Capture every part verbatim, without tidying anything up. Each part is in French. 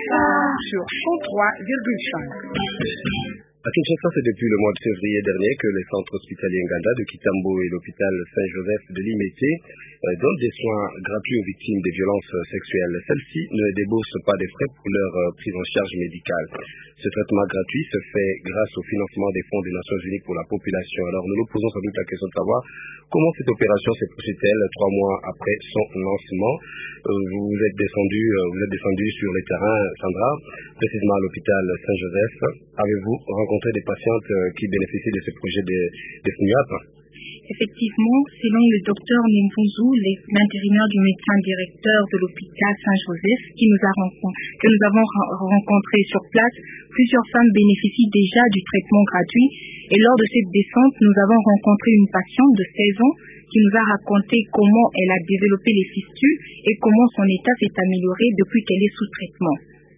sur cent trois virgule cinq. À Kinshasa, c'est depuis le mois de février dernier que les centres hospitaliers Nganda de Kitambo et l'hôpital Saint-Joseph de Limete euh, donnent des soins gratuits aux victimes des violences sexuelles. Celles-ci ne déboursent pas des frais pour leur euh, prise en charge médicale. Ce traitement gratuit se fait grâce au financement des fonds des Nations Unies pour la population. Alors nous nous posons sans doute la question de savoir comment cette opération s'est poursuivie-t-elle trois mois après son lancement. Euh, vous êtes descendu, euh, vous êtes descendu sur les terrains, Sandra, précisément à l'hôpital Saint-Joseph. Avez-vous rencontré des patientes euh, qui bénéficient de ce projet de, de S N U A P? Effectivement, selon le docteur Nemvunzu, l'intérimaire du médecin directeur de l'hôpital Saint-Joseph, qui nous a rencontré, que nous avons rencontré sur place, plusieurs femmes bénéficient déjà du traitement gratuit. Et lors de cette descente, nous avons rencontré une patiente de seize ans qui nous a raconté comment elle a développé les fistules et comment son état s'est amélioré depuis qu'elle est sous traitement.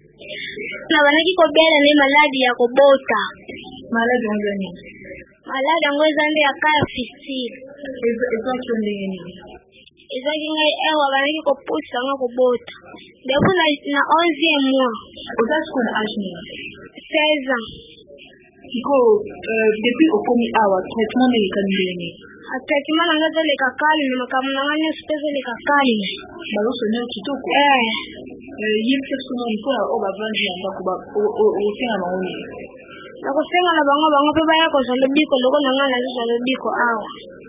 Malade malade yango ezande akaya fistile ezaki ndenge nini ezaki ngai ewa banaki kopusa nga kobota depuis na, na onzième mois ozaki kona age nini seize ans siko euh, depuis okomi awa traitement nini ekani ndenge traitement nanga ezoleka kalme makambo nanga nyonso mpe ezoleka kalme bazosone kitoko ye mpe sono mpona oyo bavandi ya ndako osenga bango nini nakosenga na bango bango mpe baya kozwa lobiko loko na ngai nazozwa lobiko awa.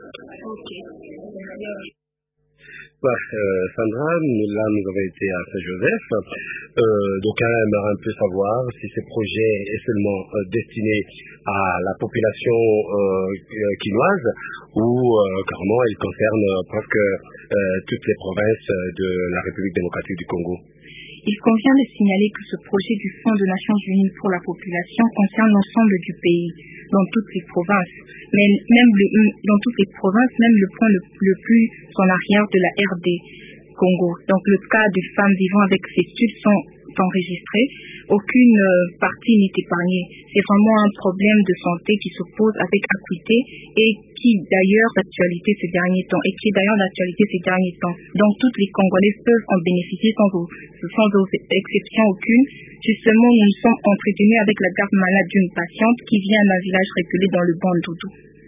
Bah, euh, Sandra, là nous avons été à Saint-Joseph, euh, donc on aimerait un peu savoir si ce projet est seulement euh, destiné à la population euh, quinoise ou euh, carrément il concerne euh, presque euh, toutes les provinces de la République démocratique du Congo. Il convient de signaler que ce projet du Fonds des Nations Unies pour la population concerne l'ensemble du pays, dans toutes les provinces, mais même le, dans toutes les provinces, même le point le, le plus en arrière de la R D Congo. Donc le cas de femmes vivant avec fistules sont enregistrés, aucune euh, partie n'est épargnée. C'est vraiment un problème de santé qui se pose avec acuité et qui d'ailleurs d'actualité ces derniers temps et qui est d'ailleurs d'actualité ces derniers temps. Donc toutes les Congolais peuvent en bénéficier sans, sans exception aucune. Justement, nous nous sommes entretenus avec la garde malade d'une patiente qui vient d'un village reculé dans le Bandoudu.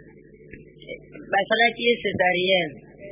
Basalaki césarienne.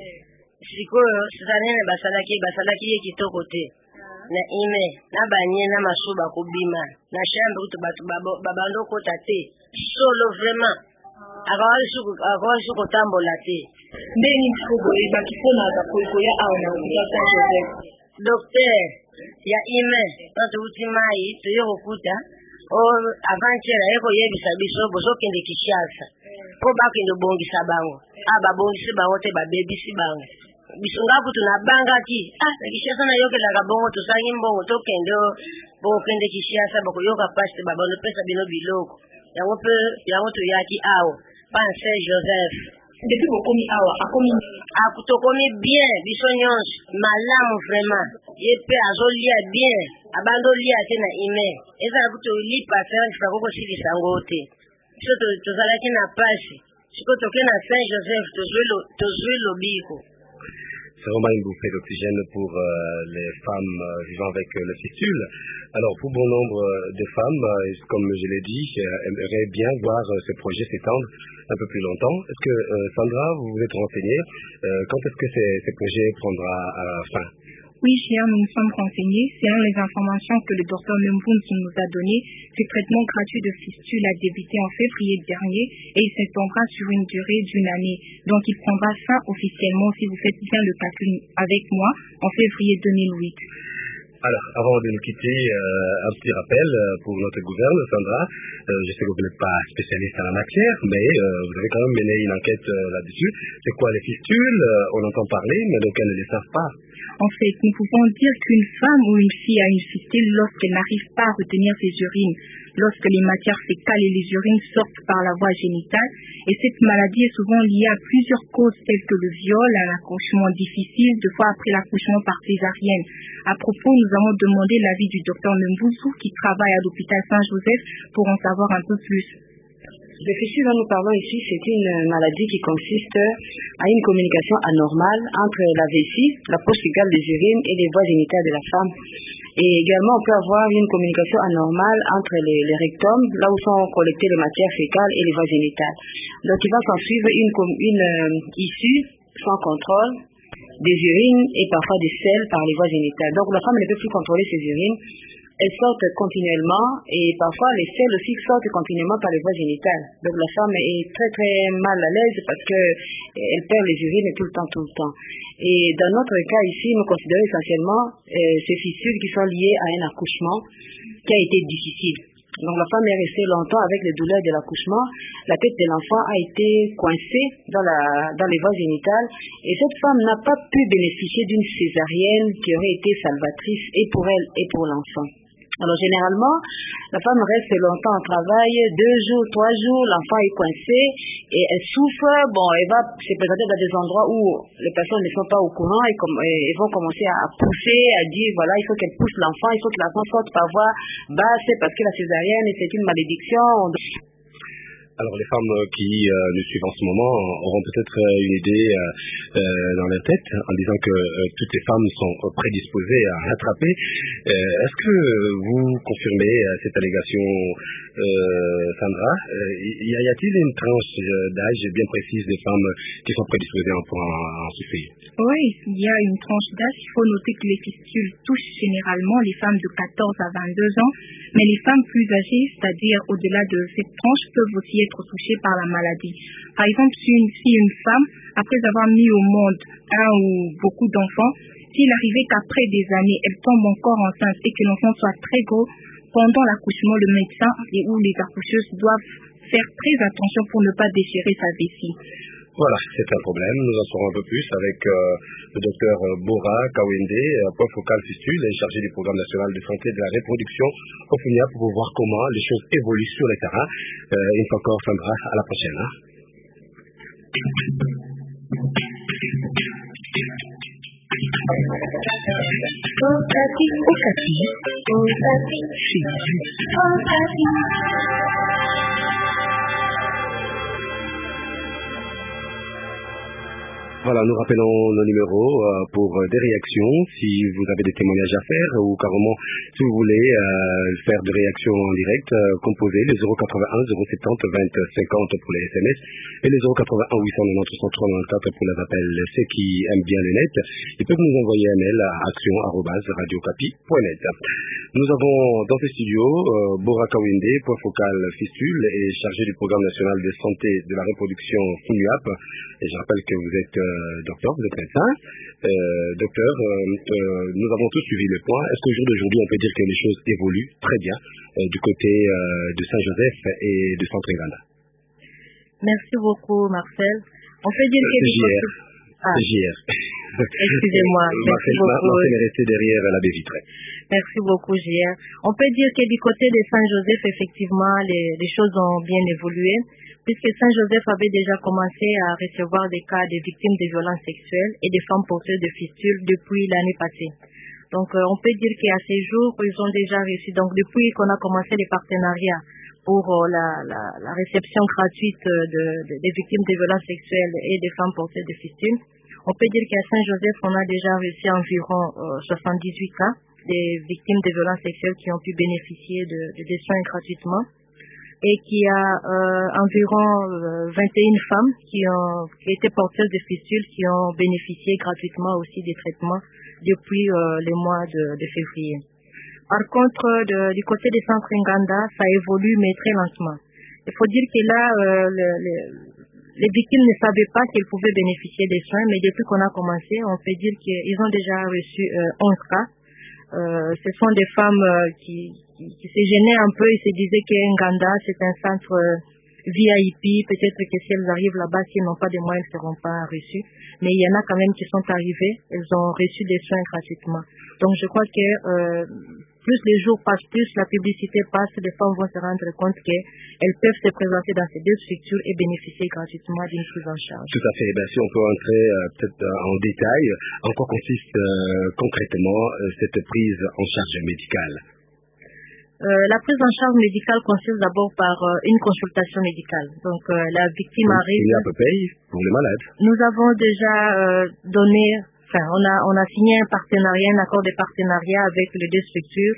Sikoyo césarienne basalaki basalaki kitoko te. Na ime na banye na masuba kubima na shambe kutu batu babando kota te solo vraiment akawali suku akawali suku tambola te ndeni fugo ibaki pona atakoiko ya awa na kutasa Joseph docteur ya ime natu utimai tuyo kukuta o avanchera eko yebisa biso bozo kende Kinshasa po bakendo bongisa bango aba bongisi bango te babebisi bango bisongaku tunabanga ki ah Kinshasa na yoke la kabongo tusangi mbongo tokendo bongo kende Kinshasa bako yoka pasi baba no pesa bino biloko yango pe yango to yaki awo Panse Joseph depuis bokomi awa akomi akutokomi bien biso nyonso malamu vraiment ye pe azolia bien abando lia te na ime eza kuto lipa tena kifakoko sili sango te biso tozalaki na pasi siko toke na Saint Joseph tozwelo tozwelo biko. C'est vraiment une bouffée d'oxygène pour euh, les femmes euh, vivant avec euh, le fistule. Alors, pour bon nombre euh, de femmes, euh, comme je l'ai dit, euh, aimeraient bien voir euh, ce projet s'étendre un peu plus longtemps. Est-ce que, euh, Sandra, vous vous êtes renseignée euh, quand est-ce que ce projet prendra euh, fin? Oui, cher, nous nous sommes renseignés. Selon les informations que le docteur Nemvunzu nous a données, ce traitement gratuit de fistule a débuté en février dernier et il s'étendra sur une durée d'une année. Donc, il prendra fin officiellement, si vous faites bien le calcul avec moi, en février deux mille huit. Alors, avant de nous quitter, euh, un petit rappel euh, pour notre gouverne, Sandra. Euh, je sais que vous n'êtes pas spécialiste en la matière, mais euh, vous avez quand même mené une enquête euh, là-dessus. C'est quoi les fistules? euh, On entend parler, mais d'aucuns ne les savent pas. En fait, nous pouvons dire qu'une femme ou une fille a une fistule lorsqu'elle n'arrive pas à retenir ses urines, lorsque les matières fécales et les urines sortent par la voie génitale. Et cette maladie est souvent liée à plusieurs causes telles que le viol, un accouchement difficile, deux fois après l'accouchement par césarienne. À propos, nous avons demandé l'avis du docteur Nemvunzu qui travaille à l'hôpital Saint-Joseph pour en savoir un peu plus. Le fistule dont nous parlons ici, c'est une maladie qui consiste à une communication anormale entre la vessie, la poche fégale des urines et les voies génitales de la femme. Et également, on peut avoir une communication anormale entre les, les rectums, là où sont collectées les matières fécales et les voies génitales. Donc, il va s'en suivre une, une euh, issue sans contrôle, des urines et parfois des selles par les voies génitales. Donc, la femme ne peut plus contrôler ses urines. Elles sortent continuellement et parfois les selles aussi sortent continuellement par les voies génitales. Donc, la femme est très très mal à l'aise parce que elle perd les urines tout le temps, tout le temps. Et dans notre cas ici, nous considérons essentiellement euh, ces fissures qui sont liées à un accouchement qui a été difficile. Donc la femme est restée longtemps avec les douleurs de l'accouchement. La tête de l'enfant a été coincée dans, la, dans les voies génitales et cette femme n'a pas pu bénéficier d'une césarienne qui aurait été salvatrice et pour elle et pour l'enfant. Alors généralement, la femme reste longtemps au travail, deux jours, trois jours, l'enfant est coincé et elle souffre. Bon, elle va se présenter dans des endroits où les personnes ne sont pas au courant et, com- et elles vont commencer à pousser, à dire voilà, il faut qu'elle pousse l'enfant, il faut que l'enfant sorte par voie basse parce que la césarienne c'est une malédiction. Alors les femmes qui euh, nous suivent en ce moment auront peut-être euh, une idée euh, euh, dans leur tête en disant que euh, toutes les femmes sont prédisposées à rattraper. Euh, est-ce que vous confirmez euh, cette allégation, euh, Sandra? euh, y, y a-t-il une tranche d'âge bien précise des femmes qui sont prédisposées pour en, en souffrir? Oui, il y a une tranche d'âge. Il faut noter que les fistules touchent généralement les femmes de quatorze à vingt-deux ans, mais les femmes plus âgées, c'est-à-dire au-delà de cette tranche, peuvent aussi être touchées par la maladie. Par exemple, si une, si une femme, après avoir mis au monde un ou beaucoup d'enfants, s'il arrivait qu'après des années, elle tombe encore enceinte et que l'enfant soit très gros, pendant l'accouchement, le médecin et ou les accoucheuses doivent faire très attention pour ne pas déchirer sa vessie. Voilà, c'est un problème. Nous en saurons un peu plus avec euh, le docteur Bora Kawende, point focal fistule et chargé du programme national de santé de la reproduction au F U N I A P pour voir comment les choses évoluent sur le terrain. Euh, une fois encore, Sandra, à la prochaine. Hein. Voilà, nous rappelons nos numéros euh, pour euh, des réactions, si vous avez des témoignages à faire ou carrément si vous voulez euh, faire des réactions en direct, euh, composez les zéro quatre-vingt-un zéro soixante-dix vingt cinquante pour les S M S et les zéro quatre-vingt-un huit cent quatre-vingt-treize cent quatre-vingt-quatre pour les appels. Ceux qui aiment bien le net, ils peuvent nous envoyer un mail à action arobase radiocapi point net. Nous avons dans ces studios euh, Bora Kawende, point focal fistule et chargé du programme national de santé de la reproduction F U N I A P. Et je rappelle que vous êtes euh, docteur, vous êtes médecin. Euh, docteur, euh, euh, nous avons tous suivi le point. Est-ce qu'au jour d'aujourd'hui, on peut dire que les choses évoluent très bien euh, du côté euh, de Saint-Joseph et du centre Nganda? Merci beaucoup, Marcel. On peut dire que... C'est J R. Ah. C'est J R. Excusez-moi. Merci Marcel, beaucoup. Marcel est resté derrière la baie vitrée. Merci beaucoup, J R. On peut dire que du côté de Saint-Joseph, effectivement, les, les choses ont bien évolué, puisque Saint-Joseph avait déjà commencé à recevoir des cas de victimes de violences sexuelles et des femmes porteuses de fistules depuis l'année passée. Donc, euh, on peut dire qu'à ces jours, ils ont déjà reçu, donc depuis qu'on a commencé les partenariats pour euh, la, la, la réception gratuite de, de, des victimes de violences sexuelles et des femmes porteuses de fistules, on peut dire qu'à Saint-Joseph, on a déjà reçu environ euh, soixante-dix-huit cas des victimes de violences sexuelles qui ont pu bénéficier de, de des soins gratuitement, et qu'il y a euh, environ euh, vingt et une femmes qui ont qui étaient porteuses de fistules qui ont bénéficié gratuitement aussi des traitements depuis euh, le mois de, de février. Par contre, de, du côté des centres Nganda, ça évolue mais très lentement. Il faut dire que là, euh, le, le, les victimes ne savaient pas qu'elles pouvaient bénéficier des soins, mais depuis qu'on a commencé, on peut dire qu'ils ont déjà reçu euh, onze cas. Euh, ce sont des femmes euh, qui, qui, qui se gênaient un peu et se disaient que Nganda, c'est un centre euh, V I P, peut-être que si elles arrivent là-bas, s'ils n'ont pas de moyens, elles ne seront pas reçues. Mais il y en a quand même qui sont arrivées, elles ont reçu des soins gratuitement. Donc je crois que euh, plus les jours passent, plus la publicité passe, les femmes vont se rendre compte qu'elles peuvent se présenter dans ces deux structures et bénéficier gratuitement d'une prise en charge. Tout à fait. Ben, si on peut entrer euh, peut-être euh, en détail, en quoi consiste euh, concrètement euh, cette prise en charge médicale? Euh, la prise en charge médicale consiste d'abord par euh, une consultation médicale. Donc euh, la victime Oui, arrive... Il y a peu paye pour les malades. Nous avons déjà euh, donné enfin, on a, on a signé un partenariat, un accord de partenariat avec les deux structures,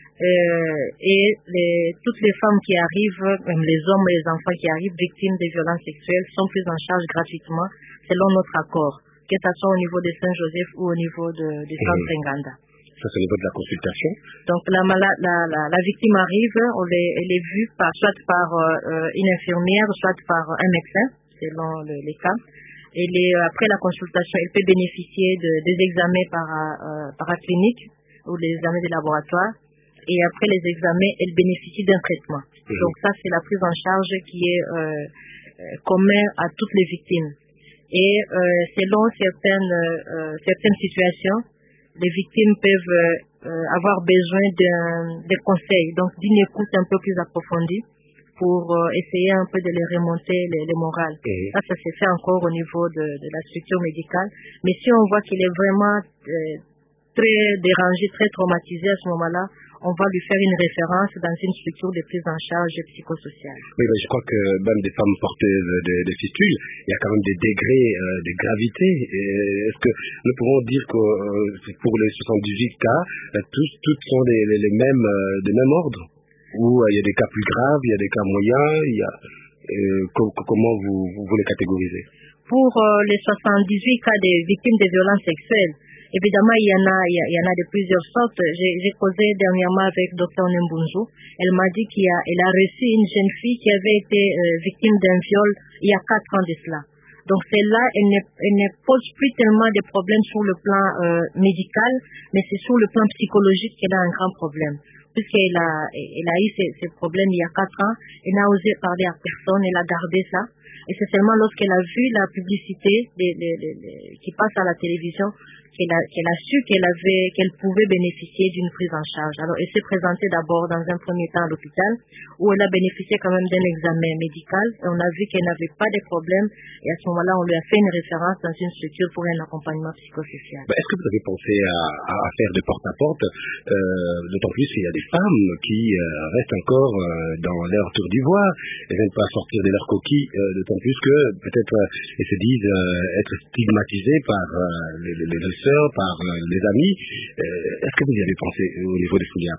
euh, et les, toutes les femmes qui arrivent, même les hommes et les enfants qui arrivent victimes de violences sexuelles sont pris en charge gratuitement selon notre accord, que ce soit au niveau de Saint-Joseph ou au niveau de, du centre mmh. Nganda. Ça, c'est au niveau de la consultation. Donc, la, la, la, la, la victime arrive, on est, elle est vue par, soit par euh, une infirmière, soit par un médecin, selon le, les cas. Et les, après la consultation, elle peut bénéficier de, des examens par, euh, paracliniques ou des examens de laboratoire. Et après les examens, elle bénéficie d'un traitement. Mmh. Donc, ça, c'est la prise en charge qui est euh, euh, commune à toutes les victimes. Et euh, selon certaines, euh, certaines situations, les victimes peuvent euh, avoir besoin de conseils, donc d'une écoute un peu plus approfondie pour euh, essayer un peu de les remonter les, les morales. Mmh. Ça, ça se fait encore au niveau de, de la structure médicale. Mais si on voit qu'il est vraiment euh, très dérangé, très traumatisé à ce moment-là, on va lui faire une référence dans une structure de prise en charge psychosociale. Oui, mais je crois que même des femmes porteuses de, de fistules, il y a quand même des degrés euh, de gravité. Est-ce que nous pouvons dire que euh, pour les soixante-dix-huit cas, euh, tous, toutes sont des, les, les mêmes, euh, des mêmes ordres? Ou euh, il y a des cas plus graves, il y a des cas moyens, il y a, euh, co comment vous, vous les catégorisez? Pour euh, les soixante-dix-huit cas des victimes de violences sexuelles, évidemment, il y en a, il y, a, il y en a de plusieurs sortes. J'ai causé dernièrement avec Docteur Nembunzu. Elle m'a dit qu'il a, elle a reçu une jeune fille qui avait été euh, victime d'un viol il y a quatre ans de cela. Donc celle-là, elle ne, elle ne pose plus tellement de problèmes sur le plan euh, médical, mais c'est sur le plan psychologique qu'elle a un grand problème. Puisqu'elle a, elle a eu ces, ces problèmes il y a quatre ans, elle n'a osé parler à personne, elle a gardé ça. Et c'est seulement lorsqu'elle a vu la publicité de, de, de, de, qui passe à la télévision qu'elle a, qu'elle a su qu'elle avait, qu'elle pouvait bénéficier d'une prise en charge. Alors, elle s'est présentée d'abord dans un premier temps à l'hôpital, où elle a bénéficié quand même d'un examen médical, et on a vu qu'elle n'avait pas de problème, et à ce moment-là, on lui a fait une référence dans une structure pour un accompagnement psychosocial. Ben, est-ce que vous avez pensé à, à faire de porte-à-porte, euh, d'autant plus qu'il y a des femmes qui euh, restent encore euh, dans leur tour d'ivoire, elles n'aiment pas sortir de leur coquille, euh, d'autant plus que peut-être euh, elles se disent euh, être stigmatisées par euh, les, les, les par euh, les amis. Euh, Est-ce que vous y avez pensé au niveau des FOLIAP?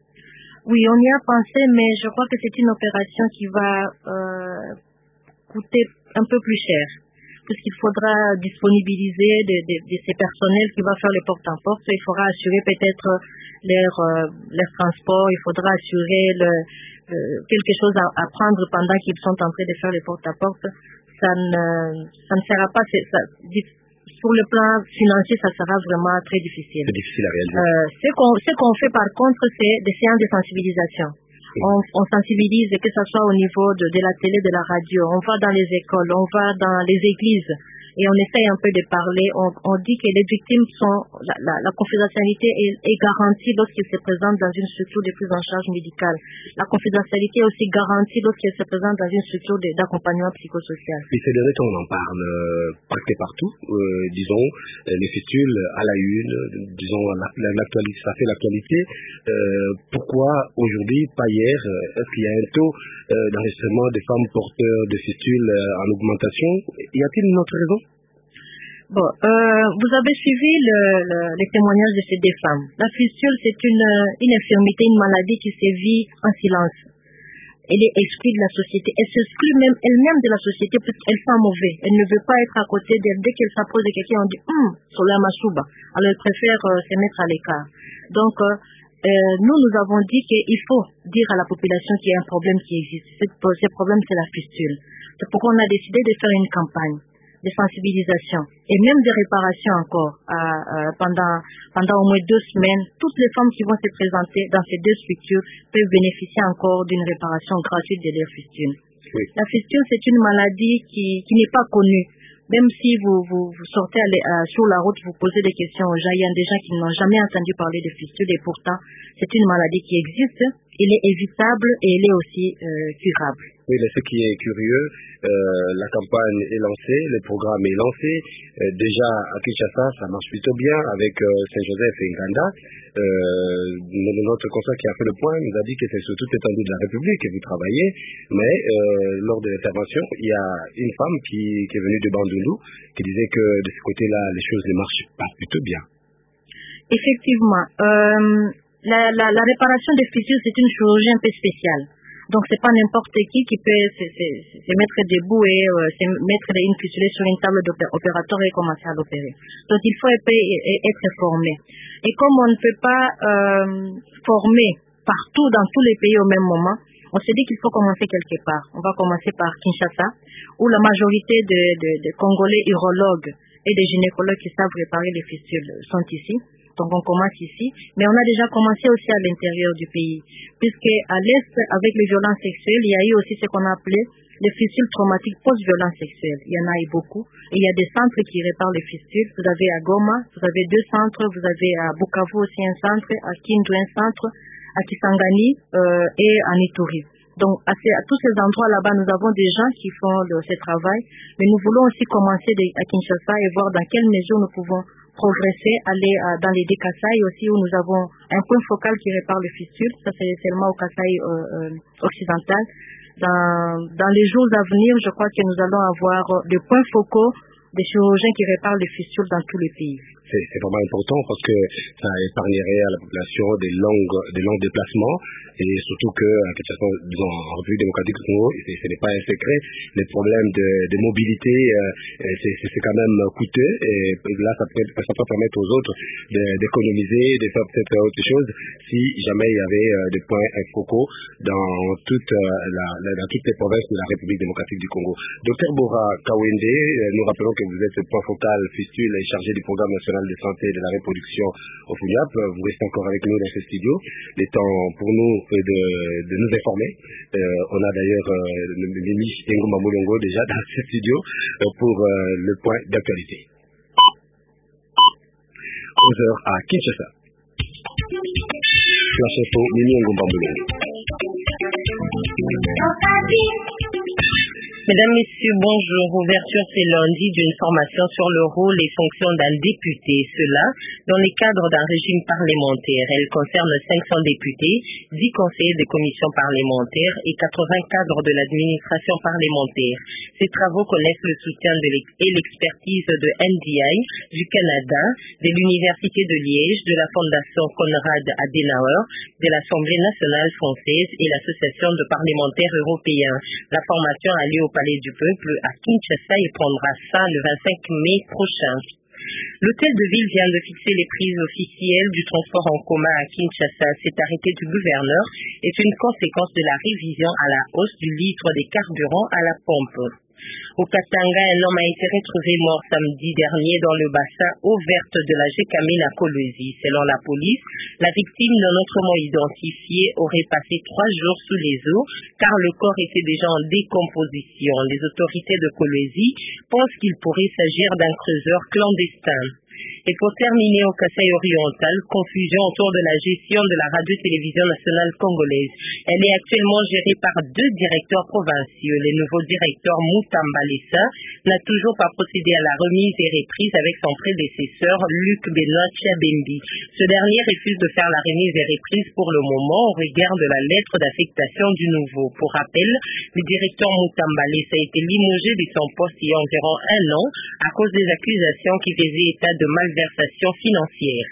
Oui, on y a pensé, mais je crois que c'est une opération qui va euh, coûter un peu plus cher, puisqu'il faudra disponibiliser de, de, de ces personnels qui vont faire le porte-à-porte. Il faudra assurer peut-être leur, euh, leur transport, il faudra assurer le, euh, quelque chose à, à prendre pendant qu'ils sont en train de faire le porte-à-porte. Ça ne, ça ne sera pas... Ça, sur le plan financier, ça sera vraiment très difficile. C'est difficile à réaliser. Euh, ce qu'on ce qu'on fait par contre, c'est des séances de sensibilisation. Oui. On, on sensibilise, que ce soit au niveau de, de la télé, de la radio, on va dans les écoles, on va dans les églises, et on essaye un peu de parler. On, on dit que les victimes sont, la, la, la confidentialité est, est garantie lorsqu'ils se présentent dans une structure de prise en charge médicale. La confidentialité est aussi garantie lorsqu'ils se présentent dans une structure d'accompagnement psychosocial. Et ces derniers temps, on en parle euh, presque partout. Euh, disons, les fistules à la une, disons, l'actualité, ça fait l'actualité. Euh, pourquoi aujourd'hui, pas hier, est-ce qu'il y a un taux euh, d'enregistrement des femmes porteurs de fistules euh, en augmentation? Y a-t-il une autre raison? Bon, euh, vous avez suivi le, le, les témoignages de ces deux femmes. La fistule, c'est une, une infirmité, une maladie qui se vit en silence. Elle est exclue de la société. Elle s'exclut même elle-même de la société parce qu'elle sent mauvais. Elle ne veut pas être à côté d'elle. Dès qu'elle s'approche de quelqu'un, on dit hum, sur la machouba. Alors elle préfère euh, se mettre à l'écart. Donc, euh, euh, nous, nous avons dit qu'il faut dire à la population qu'il y a un problème qui existe. Ce, ce problème, c'est la fistule. C'est pourquoi on a décidé de faire une campagne de sensibilisation et même de réparation encore euh, euh, pendant pendant au moins deux semaines. Toutes les femmes qui vont se présenter dans ces deux structures peuvent bénéficier encore d'une réparation gratuite de leur fistule. Oui. La fistule, c'est une maladie qui, qui n'est pas connue. Même si vous, vous, vous sortez à euh, sur la route, vous posez des questions aux gens, il y a des gens qui n'ont jamais entendu parler de fistule et pourtant, c'est une maladie qui existe, elle est évitable et elle est aussi euh, curable. Oui, mais ce qui est curieux, euh, la campagne est lancée, le programme est lancé. Euh, déjà à Kinshasa, ça marche plutôt bien avec euh, Saint-Joseph et Nganda. Euh, notre conseil qui a fait le point nous a dit que c'est sur toute l'étendue de la République que vous travaillez, mais euh, lors de l'intervention, il y a une femme qui, qui est venue de Bandundu qui disait que de ce côté-là, les choses ne marchent pas plutôt bien. Effectivement, euh, la, la, la réparation des fissures, c'est une chirurgie un peu spéciale. Donc, c'est pas n'importe qui qui peut se, se, se mettre debout et euh, se mettre une fissure sur une table opératoire et commencer à l'opérer. Donc, il faut être formé. Et comme on ne peut pas euh, former partout dans tous les pays au même moment, on s'est dit qu'il faut commencer quelque part. On va commencer par Kinshasa, où la majorité de, de, de Congolais urologues et des gynécologues qui savent réparer les fissures sont ici. Donc on commence ici, mais on a déjà commencé aussi à l'intérieur du pays, puisque à l'Est, avec les violences sexuelles, il y a eu aussi ce qu'on a appelé les fissures traumatiques post-violence sexuelle. Il y en a eu beaucoup. Et il y a des centres qui réparent les fissures. Vous avez à Goma, vous avez deux centres, vous avez à Bukavu aussi un centre, à Kindu un centre, à Kisangani euh, et à Ituri. Donc à, ces, à tous ces endroits là-bas, nous avons des gens qui font le, ce travail, mais nous voulons aussi commencer de, à Kinshasa et voir dans quelle mesure nous pouvons progresser, aller euh, dans les deux Kasaï aussi où nous avons un point focal qui répare les fissures. Ça c'est seulement au Kasaï euh, euh, occidental. Dans, dans les jours à venir, je crois que nous allons avoir des points focaux des chirurgiens qui réparent les fissures dans tous les pays. C'est, c'est vraiment important parce que ça épargnerait à la population des longues, des longs déplacements et surtout que, en Kinshasa, disons, en République démocratique du Congo, ce, ce n'est pas un secret, les problèmes de, de mobilité, euh, c'est, c'est, c'est quand même coûteux et là, ça peut, ça peut permettre aux autres de, d'économiser, de faire peut-être autre chose si jamais il y avait euh, des points focaux dans, toute, euh, la, la, dans toutes les provinces de la République démocratique du Congo. Docteur Bora Kawende, euh, nous rappelons que vous êtes le point focal fistule et chargé du programme national de santé et de la reproduction au FUNIAP. Vous restez encore avec nous dans ce studio. Il est temps pour nous de, de nous informer. Euh, on a d'ailleurs euh, le ministre Ngumba Mulongo déjà dans ce studio euh, pour euh, le point d'actualité. onze heures à Kinshasa. Flash Info, Mimi Ngumba Mulongo. Mesdames, Messieurs, bonjour. Ouverture ce lundi d'une formation sur le rôle et fonctions d'un député. Cela dans le cadre d'un régime parlementaire. Elle concerne cinq cents députés, dix conseillers des commissions parlementaires et quatre-vingts cadres de l'administration parlementaire. Ces travaux connaissent le soutien de et l'expertise de N D I, du Canada, de l'Université de Liège, de la Fondation Konrad Adenauer, de l'Assemblée nationale française et l'Association de parlementaires européens. La formation a lieu au Palais du Peuple à Kinshasa et prendra fin le vingt-cinq mai prochain. L'hôtel de ville vient de fixer les prix officiels du transport en commun à Kinshasa. Cet arrêté du gouverneur est une conséquence de la révision à la hausse du litre des carburants à la pompe. Au Katanga, un homme a été retrouvé mort samedi dernier dans le bassin eau verte de la Jekamine à Kolwezi. Selon la police, la victime non autrement identifiée aurait passé trois jours sous les eaux car le corps était déjà en décomposition. Les autorités de Kolwezi pensent qu'il pourrait s'agir d'un creuseur clandestin. Et pour terminer au Kasaï oriental, confusion autour de la gestion de la radio-télévision nationale congolaise. Elle est actuellement gérée par deux directeurs provinciaux. Le nouveau directeur Moutamba Lessa n'a toujours pas procédé à la remise et reprise avec son prédécesseur Luc Benoît Tchabembi. Ce dernier refuse de faire la remise et reprise pour le moment au regard de la lettre d'affectation du nouveau. Pour rappel, le directeur Moutamba Lessa a été limogé de son poste il y a environ un an à cause des accusations qui faisaient état de malversation financière.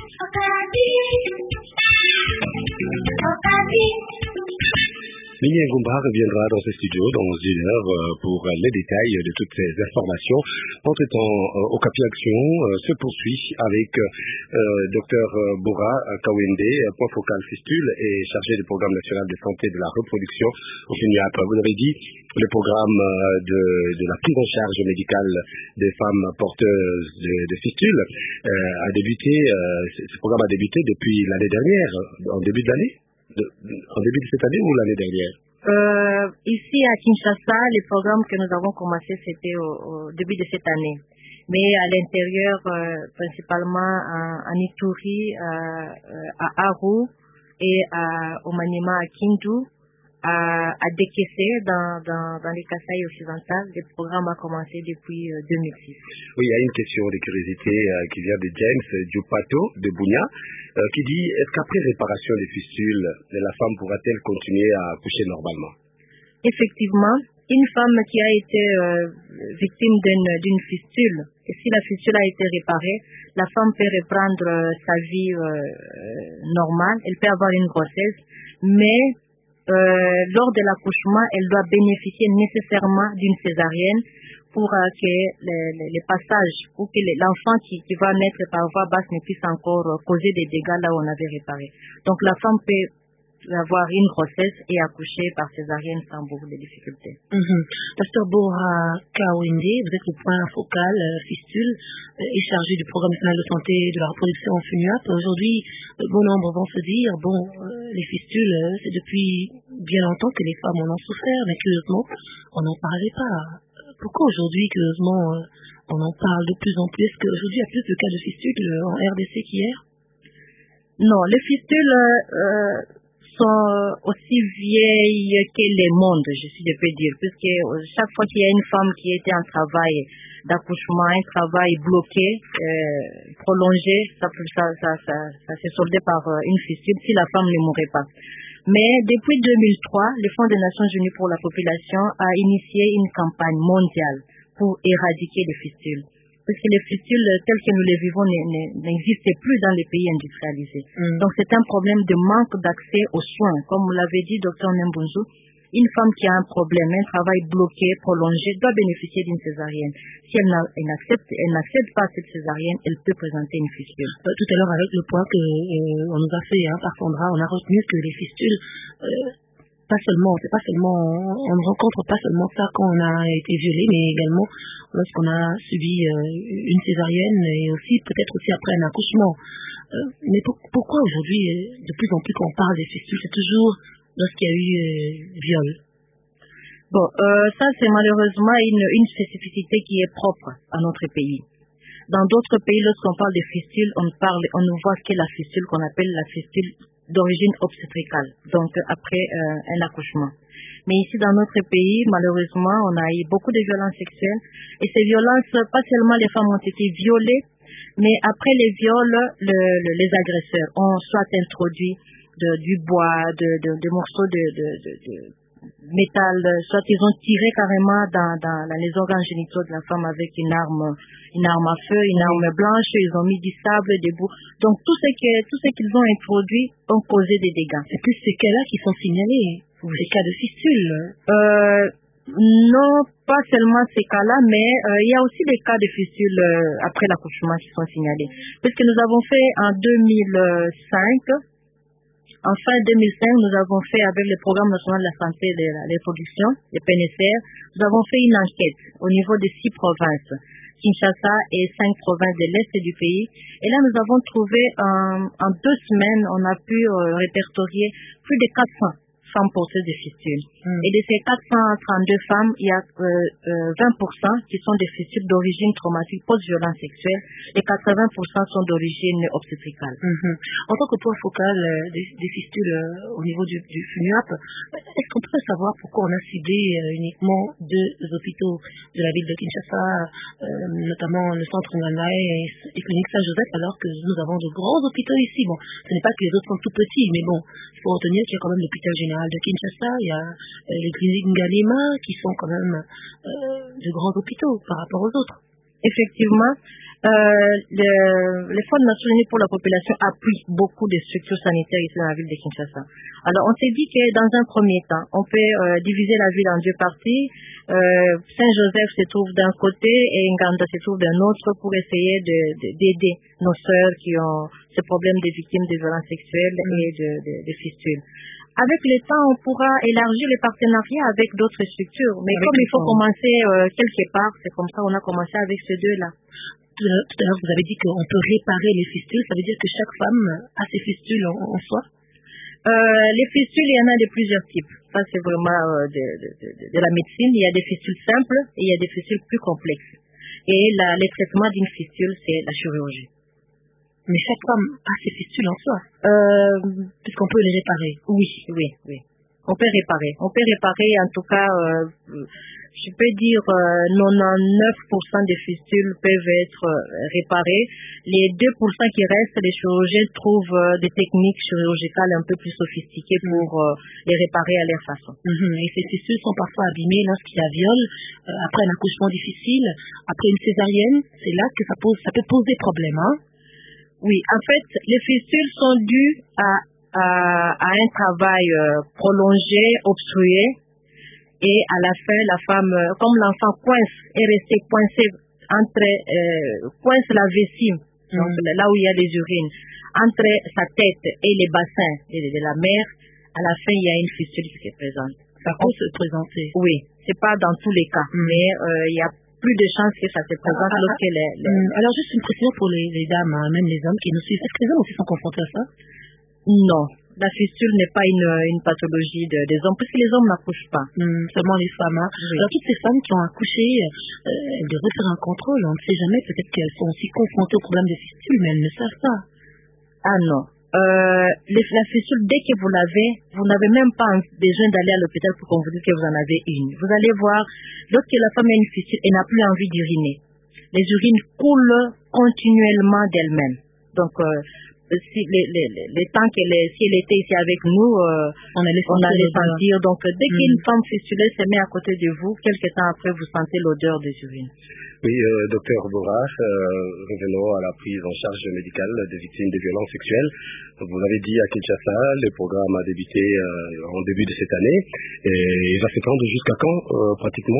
Mimi Ngumba reviendra dans ce studio dans une heure pour les détails de toutes ces informations. Entre-temps, Okapi Action se poursuit avec euh, Dr Bora Kawende, point focal fistule et chargé du programme national de santé de la reproduction au FUNIAP. Vous avez dit le programme de, de la prise en charge médicale des femmes porteuses de, de fistules euh, a débuté, euh, ce programme a débuté depuis l'année dernière, en début de l'année de, en début de cette année ou l'année dernière? Euh, ici à Kinshasa, les programmes que nous avons commencé, c'était au, au début de cette année. Mais à l'intérieur, euh, principalement à, à Ituri, à, à Aru et à, au Maniema à Kindu, à, à décaisser dans, dans, dans les Kasaï occidentales. Le programme a commencé depuis euh, deux mille six. Oui, il y a une question de curiosité euh, qui vient de James Diopato de Bounia, euh, qui dit, est-ce qu'après réparation des fistules, la femme pourra-t-elle continuer à accoucher normalement? Effectivement, une femme qui a été euh, victime d'une, d'une fistule, et si la fistule a été réparée, la femme peut reprendre euh, sa vie euh, normale, elle peut avoir une grossesse, mais euh, lors de l'accouchement, elle doit bénéficier nécessairement d'une césarienne pour euh, que le, le, le passage, ou que le, l'enfant qui, qui va naître par voie basse ne puisse encore euh, causer des dégâts là où on avait réparé. Donc la femme peut avoir une grossesse et accoucher par césarienne sans beaucoup de difficultés. Mm-hmm. Pasteur Bora Kawende, vous êtes le point focal euh, fistule euh, et chargé du programme national de santé de la reproduction en FUNUAP. Aujourd'hui, euh, bon nombre vont se dire, bon, euh, les fistules, euh, c'est depuis bien longtemps que les femmes en ont souffert, mais curieusement, on n'en parlait pas. Pourquoi aujourd'hui, curieusement, euh, on en parle de plus en plus? Est-ce qu'aujourd'hui, il y a plus de cas de fistules euh, en R D C qu'hier? Non, les fistules euh, sont aussi vieilles que le monde, je, je peux dire, puisque chaque fois qu'il y a une femme qui était en travail d'accouchement, un travail bloqué, euh, prolongé, ça, ça, ça, ça, ça s'est soldé par une fistule si la femme ne mourait pas. Mais depuis deux mille trois, le Fonds des Nations Unies pour la population a initié une campagne mondiale pour éradiquer les fistules. Parce que les fistules telles que nous les vivons n'existent plus dans les pays industrialisés. Mm. Donc c'est un problème de manque d'accès aux soins. Comme vous l'avez dit, docteur Nembunzu, une femme qui a un problème, un travail bloqué, prolongé, doit bénéficier d'une césarienne. Si elle, elle n'accepte, elle n'accepte pas cette césarienne, elle peut présenter une fistule. Euh, tout à l'heure, avec le point que euh, on nous a fait hein, par Sandra, on a retenu que les fistules, euh, pas seulement, c'est pas seulement, on ne rencontre pas seulement ça quand on a été violé, mais également lorsqu'on a subi euh, une césarienne et aussi peut-être aussi après un accouchement. Euh, mais pour, pourquoi aujourd'hui, de plus en plus quand on parle des fistules, c'est toujours lorsqu'il y a eu euh, viol? Bon, euh, ça c'est malheureusement une, une spécificité qui est propre à notre pays. Dans d'autres pays, lorsqu'on parle de fistules, on parle, on ne voit que la fistule qu'on appelle la fistule d'origine obstétricale, donc après euh, un accouchement. Mais ici dans notre pays, malheureusement, on a eu beaucoup de violences sexuelles, et ces violences, pas seulement les femmes ont été violées, mais après les viols, le, le, les agresseurs ont soit introduit de, du bois, de, de, de morceaux de, de, de, de métal, soit ils ont tiré carrément dans, dans, dans les organes génitaux de la femme avec une arme, une arme à feu, une arme blanche, ils ont mis du sable, des bouts. Donc tout ce que, tout ce qu'ils ont introduit ont causé des dégâts. C'est plus ces cas-là qui sont signalés, oui. Ces cas de fistule. Euh, non, pas seulement ces cas-là, mais euh, il y a aussi des cas de fistule euh, après l'accouchement qui sont signalés. Puisque nous avons fait en deux mille cinq, en fin deux mille cinq, nous avons fait avec le Programme national de la santé et de la reproduction, le P N S R, nous avons fait une enquête au niveau de six provinces, Kinshasa et cinq provinces de l'Est du pays. Et là, nous avons trouvé, euh, en deux semaines, on a pu euh, répertorier plus de quatre cents femmes porteuses de fistules. Mm. Et de ces quatre cent trente-deux femmes, il y a euh, euh, vingt pour cent qui sont des fistules d'origine traumatique post-violence sexuelle et quatre-vingts pour cent sont d'origine obstétricale. Mm-hmm. En tant que point focal euh, des, des fistules euh, au niveau du, du FUNUAP, est-ce qu'on peut savoir pourquoi on a ciblé euh, uniquement deux hôpitaux de la ville de Kinshasa, euh, notamment le centre Nganaï et, et clinique Saint-Joseph, alors que nous avons de grands hôpitaux ici? Bon, ce n'est pas que les autres sont tout petits, mais bon, il faut retenir qu'il y a quand même l'hôpital général de Kinshasa, il y a euh, les cliniques Ngalema qui sont quand même euh, de grands hôpitaux par rapport aux autres. Effectivement, euh, le, le Fonds des Nations Unies pour la population appuie beaucoup de structures sanitaires ici dans la ville de Kinshasa. Alors on s'est dit que dans un premier temps, on peut euh, diviser la ville en deux parties. Euh, Saint-Joseph se trouve d'un côté et Nganda se trouve d'un autre pour essayer de, de, d'aider nos sœurs qui ont ce problème des victimes de violences sexuelles mmh. et de, de, de fistules. Avec le temps, on pourra élargir les partenariats avec d'autres structures. Mais avec comme il faut temps. commencer euh, quelque part, c'est comme ça qu'on a commencé avec ces deux-là. Tout à l'heure, vous avez dit qu'on peut réparer les fistules. Ça veut dire que chaque femme a ses fistules en, en soi? euh, Les fistules, il y en a de plusieurs types. Ça, c'est vraiment euh, de, de, de, de la médecine. Il y a des fistules simples et il y a des fistules plus complexes. Et la, le traitement d'une fistule, c'est la chirurgie. Mais chaque femme a ses fistules en soi, euh, puisqu'on peut les réparer. Oui, oui, oui. On peut réparer. On peut réparer, en tout cas, euh, je peux dire euh, quatre-vingt-dix-neuf pour cent des fistules peuvent être euh, réparées. Les deux pour cent qui restent, les chirurgiens trouvent euh, des techniques chirurgicales un peu plus sophistiquées pour euh, les réparer à leur façon. Mm-hmm. Et ces fistules sont parfois abîmées lorsqu'il y a viol, euh, après un accouchement difficile, après une césarienne. C'est là que ça, pose, ça peut poser problème. Hein? Oui, en fait, les fistules sont dues à, à, à un travail euh, prolongé, obstrué. Et à la fin, la femme, comme l'enfant coince, est resté coincé entre, euh, coince la vessie, mm. donc là où il y a des urines, entre sa tête et les bassins de, de la mère, à la fin, il y a une fistule qui se présente. Ça peut se présenter? Oui, c'est pas dans tous les cas, mm. mais euh, il y a plus de chances que ça se présente ah, lorsque les, les... Mm. Alors, juste une précision pour les, les dames, hein, même les hommes qui nous suivent. Est-ce que les hommes aussi sont confrontés à ça? Non. La fistule n'est pas une, une pathologie de, des hommes, puisque les hommes n'accouchent pas. Mmh, seulement les femmes. Hein. Oui. Alors, toutes ces femmes qui ont accouché, euh, elles devraient faire un contrôle. On ne sait jamais, peut-être qu'elles sont aussi confrontées au problème des fistules, mais elles ne savent pas. Ah non. Euh, les, la fistule, dès que vous l'avez, vous n'avez même pas besoin d'aller à l'hôpital pour qu'on vous dise que vous en avez une. Vous allez voir, lorsque la femme a une fistule, elle n'a plus envie d'uriner. Les urines coulent continuellement d'elles-mêmes. Donc, euh, Si les, les, les temps qu'elle est, si elle était ici avec nous, euh, on allait, on allait sentir. Donc, dès qu'une mmh. femme fistulée se met à côté de vous, quelques temps après, vous sentez l'odeur des urines. Oui, euh, docteur Boras, euh, revenons à la prise en charge médicale des victimes de violences sexuelles. Vous avez dit à Kinshasa, le programme a débuté euh, en début de cette année et il va s'étendre jusqu'à quand, euh, pratiquement?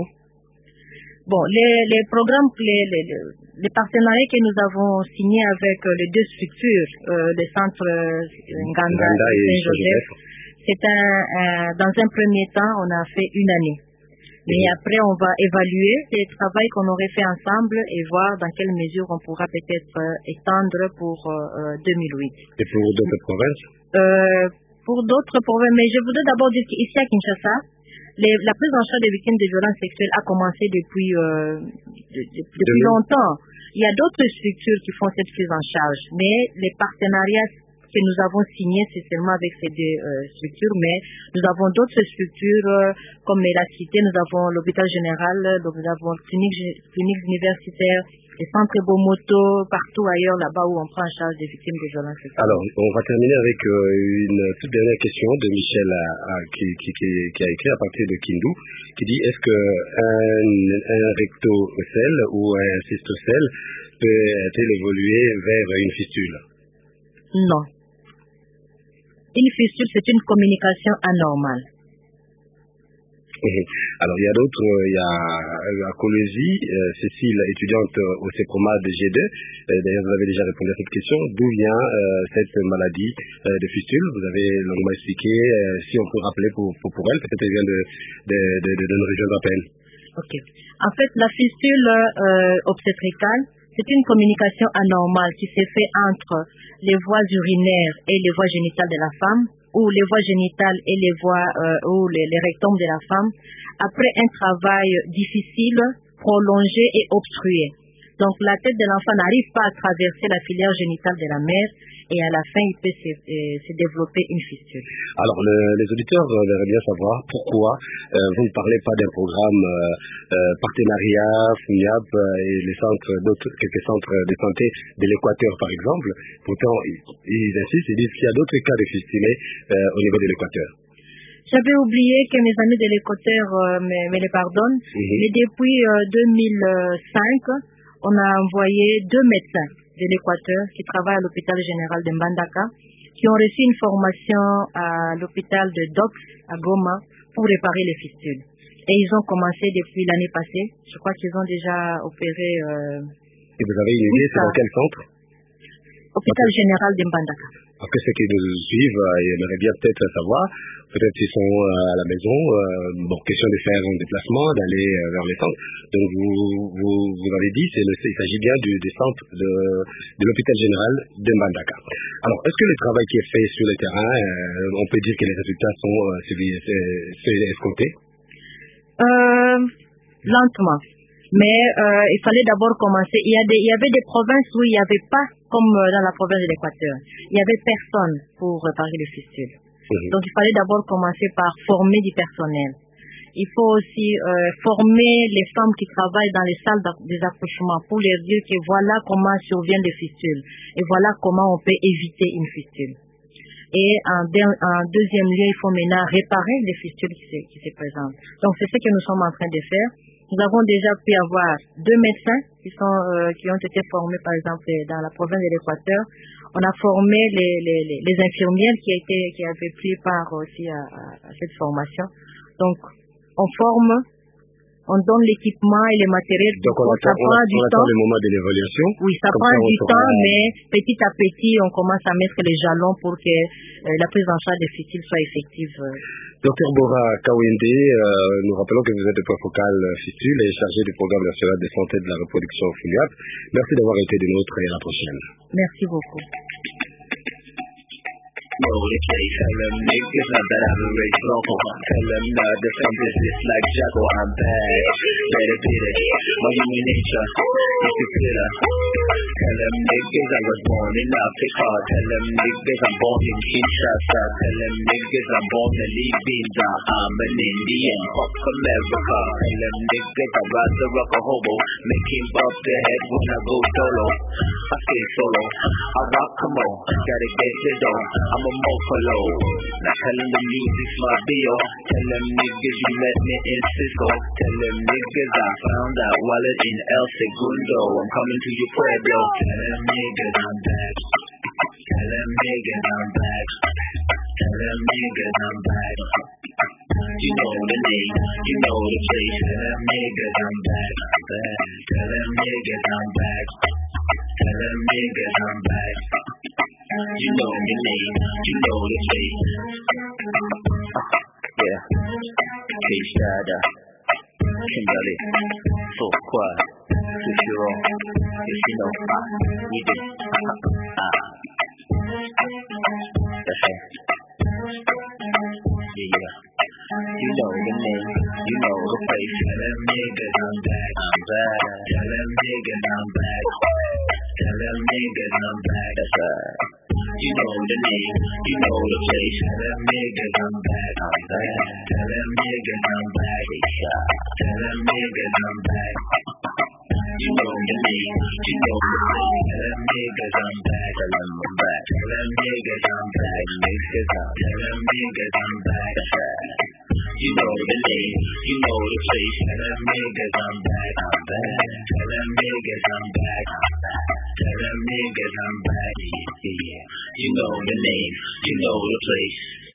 Bon, les, les programmes, les, les, les partenariats que nous avons signés avec euh, les deux structures, euh, les centres euh, Nganda et Saint-Joseph, c'est un, un, dans un premier temps, on a fait une année. Mais mmh. après, on va évaluer le travail qu'on aurait fait ensemble et voir dans quelle mesure on pourra peut-être euh, étendre pour euh, deux mille huit. Et pour d'autres provinces? euh, Pour d'autres provinces, mais je voudrais d'abord dire qu'ici à Kinshasa, Les, la prise en charge des victimes de violences sexuelles a commencé depuis, euh, de, de, depuis longtemps. Il y a d'autres structures qui font cette prise en charge, mais les partenariats que nous avons signés, c'est seulement avec ces deux euh, structures, mais nous avons d'autres structures, euh, comme la cité, nous avons l'hôpital général, donc nous avons cliniques, cliniques universitaires, les centres Bomoto, partout ailleurs là-bas où on prend en charge des victimes de violences sexuelles. Alors, on va terminer avec euh, une toute dernière question de Michel à, à, qui, qui, qui, qui a écrit à partir de Kindu, qui dit est-ce que un, un rectocèle ou un cystocèle peut-il évoluer vers une fistule? Non. Une fistule, c'est une communication anormale. Alors, il y a d'autres, il y a à Colosie, euh, Cécile, étudiante au CEPROMA de G deux. Euh, d'ailleurs, vous avez déjà répondu à cette question. D'où vient euh, cette maladie euh, de fistule? Vous avez longuement expliqué. Euh, si on peut rappeler pour, pour, pour elle, peut-être elle vient de, de, de, de, de nos régions d'appel. Ok. En fait, la fistule euh, obstétricale, c'est une communication anormale qui s'est faite entre les voies urinaires et les voies génitales de la femme, ou les voies génitales et les voies euh, ou les, les rectums de la femme, après un travail difficile, prolongé et obstrué. Donc la tête de l'enfant n'arrive pas à traverser la filière génitale de la mère et à la fin il peut se, euh, se développer une fistule. Alors le, les auditeurs aimeraient bien savoir pourquoi euh, vous ne parlez pas d'un programme euh, euh, partenariat, F U N I A P et les centres, d'autres, quelques centres de santé de l'Équateur par exemple. Pourtant ils, ils insistent, ils disent qu'il y a d'autres cas de fistulés euh, au niveau de l'Équateur. J'avais oublié que mes amis de l'Équateur euh, me, me les pardonnent, mm-hmm. mais depuis euh, deux mille cinq, on a envoyé deux médecins de l'Équateur qui travaillent à l'hôpital général de Mbandaka, qui ont reçu une formation à l'hôpital de Dox à Goma pour réparer les fistules. Et ils ont commencé depuis l'année passée. Je crois qu'ils ont déjà opéré... Euh, Et vous avez une idée, c'est dans quel centre? Hôpital général de Mbandaka. Parce que ceux qui nous suivent, euh, ils aimeraient bien peut-être savoir, peut-être qu'ils sont euh, à la maison, euh, bon, question de faire un déplacement, d'aller euh, vers les centres. Donc vous, vous, vous avez dit, c'est le, il s'agit bien du, du centre de, de l'hôpital général de Mbandaka. Alors, est-ce que le travail qui est fait sur le terrain, euh, on peut dire que les résultats sont euh, escomptés? Euh, lentement. Mais euh, il fallait d'abord commencer. Il y, a des, il y avait des provinces où il n'y avait pas, comme dans la province de l'Équateur, il n'y avait personne pour réparer les fistules. Mm-hmm. Donc il fallait d'abord commencer par former du personnel. Il faut aussi euh, former les femmes qui travaillent dans les salles des accouchements pour leur dire que voilà comment surviennent des fistules et voilà comment on peut éviter une fistule. Et en, de- en deuxième lieu, il faut maintenant réparer les fistules qui se, qui se présentent. Donc c'est ce que nous sommes en train de faire. Nous avons déjà pu avoir deux médecins qui sont euh, qui ont été formés par exemple dans la province de l'Équateur. On a formé les, les, les, les infirmières qui, a été, qui avaient pris part aussi à, à, à cette formation. Donc on forme, on donne l'équipement et les matériels. Donc on, ça attend, on, prend a, du on temps. attend le moment de l'évaluation. Oui, ça Comme prend ça, du saura... temps, mais petit à petit, on commence à mettre les jalons pour que euh, la prise en charge des fistules soit effective. Docteur Bora Kawende, euh, nous rappelons que vous êtes le point focal fistule et chargé du programme national de santé de la reproduction au FUNUAP. Merci d'avoir été des nôtres et à la prochaine. Merci beaucoup. Know the case, tell them niggas not that I'm a race local. Tell them not the same business like Jacko, I'm bad. Better beat it, my human nature is the pillar. Tell them niggas I was born in Africa. Tell them niggas I'm born in Kinshasa. Tell them niggas I'm born in Libya. I'm an Indian, fuck America. Tell them niggas I'd rather rock a hobo, make him bump the head when I go solo. I stay solo, I rock come on, gotta get the dough. I'm a mofalo. Now tell them the music's my deal. Tell them niggas you met me in Cisco. Tell them niggas I found that wallet in El Segundo. I'm coming to your pueblo. Tell them niggas I'm back. Tell them niggas I'm back. Tell them niggas I'm back. You know the name, you know the place. Tell them niggas I'm back. Tell them niggas I'm back. Tell them niggas I'm back. You know the name, you know the place. Uh, yeah, K-Shada, Kimberly, So Squad, Sushiro, if you know, ah, we did, ah, that's it. Yeah, yeah. You know the name, you know the place. Tell them niggas I'm back, I'm back. Tell them niggas I'm back. Tell them niggas I'm back, that's right. You know the name, you know the place. Tell them niggas I'm back, I'm back. Tell them niggas I'm back, tell them niggas I'm back. You know the name, you know the place. Tell them niggas I'm back, tell them I'm back. Tell them niggas I'm back, niggas I'm. Tell them niggas I'm back, that's right. You know the name, you know the place. Tell them niggas I'm back, I'm back. Tell them niggas I'm back, I'm back. Tell them niggas I'm back, yeah, yeah. You know the name, you know the place.